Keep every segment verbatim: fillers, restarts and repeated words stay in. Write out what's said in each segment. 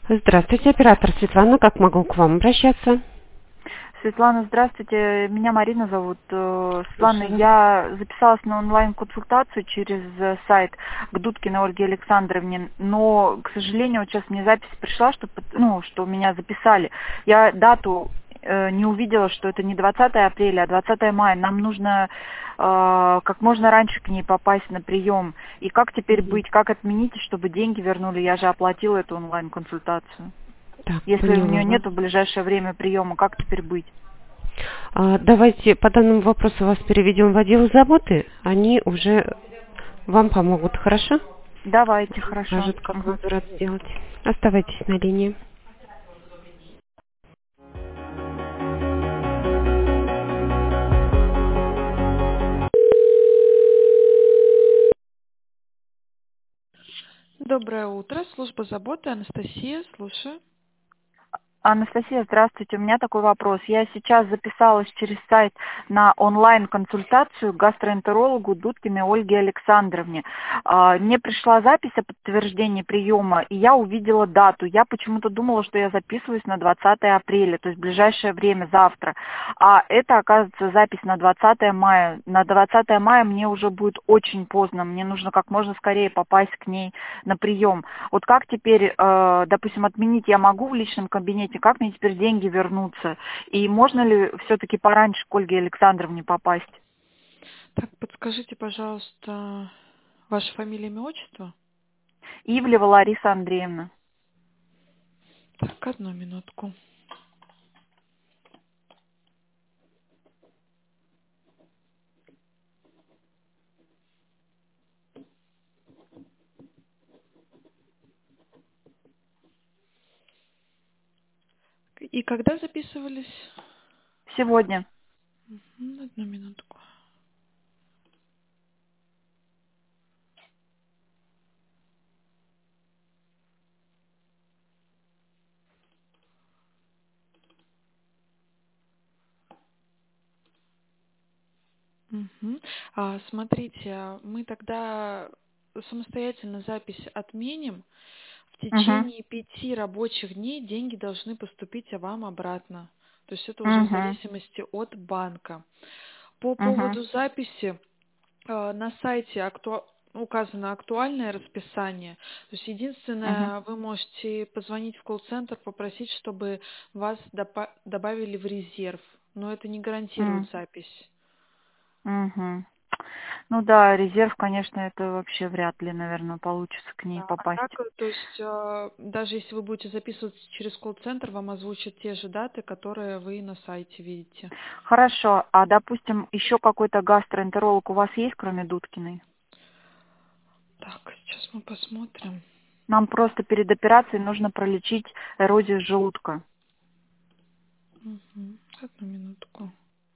Здравствуйте, оператор Светлана. Как могу к вам обращаться? Светлана, здравствуйте. Меня Марина зовут. Э, Светлана, Слушаю вас. я записалась на онлайн-консультацию через э, сайт к Дудкиной Ольге Александровне, но, к сожалению, вот сейчас мне запись пришла, что, под- ну, что меня записали. Я дату э, не увидела, что это не двадцатое апреля, а двадцатое мая. Нам нужно э, как можно раньше к ней попасть на прием. И как теперь Мгм. быть, как отменить, чтобы деньги вернули? Я же оплатила эту онлайн-консультацию. Так, Если у поняла нее вас. нет в ближайшее время приема, как теперь быть? А, давайте по данному вопросу вас переведем в отдел заботы. Они уже вам помогут, хорошо? Давайте, хорошо. Скажут, как Мгм. возврат сделать. Оставайтесь на линии. Доброе утро, служба заботы, Анастасия, слушаю. Анастасия, здравствуйте. У меня такой вопрос. Я сейчас записалась через сайт на онлайн-консультацию к гастроэнтерологу Дудкиной Ольге Александровне. А, Мне пришла запись о подтверждении приема, и я увидела дату. Я почему-то думала, что я записываюсь на двадцатое апреля, то есть в ближайшее время, завтра. А это, оказывается, запись на двадцатое мая. На двадцатое мая мне уже будет очень поздно. Мне нужно как можно скорее попасть к ней на прием. Вот как теперь, э, допустим, отменить я могу в личном кабинете, как мне теперь деньги вернутся? И можно ли все-таки пораньше к Ольге Александровне попасть? Так, подскажите, пожалуйста, ваша фамилия, имя, отчество? Ивлева Лариса Андреевна. Так, одну минутку. И когда записывались? Сегодня. Мгм, одну минутку. Мгм. А, смотрите, а мы тогда самостоятельно запись отменим. В Угу. течение пяти рабочих дней деньги должны поступить а вам обратно. То есть это уже в Угу. зависимости от банка. По Угу. поводу записи, э, на сайте акту- указано актуальное расписание. То есть Угу. единственное, вы можете позвонить в колл-центр, попросить, чтобы вас допа- добавили в резерв. Но это не гарантирует запись. Угу. Ну да, резерв, конечно, это вообще вряд ли, наверное, получится к ней Да, а попасть. так, э, то есть, э, даже если вы будете записываться через колл-центр, вам озвучат те же даты, которые вы на сайте видите. Хорошо, а допустим, еще какой-то гастроэнтеролог у вас есть, кроме Дудкиной? Так, сейчас мы посмотрим. Нам просто перед операцией нужно пролечить эрозию желудка. Мгм. Одну минутку.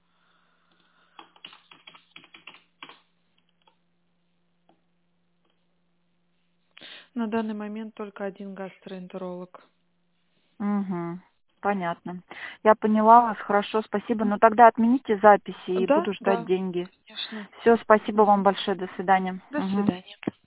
На данный момент только один гастроэнтеролог. Угу. Понятно. Я поняла вас, хорошо, спасибо. Но тогда отмените записи и Да, буду ждать да, деньги. конечно. Все, спасибо вам Мгм. большое, до свидания. До Угу. свидания.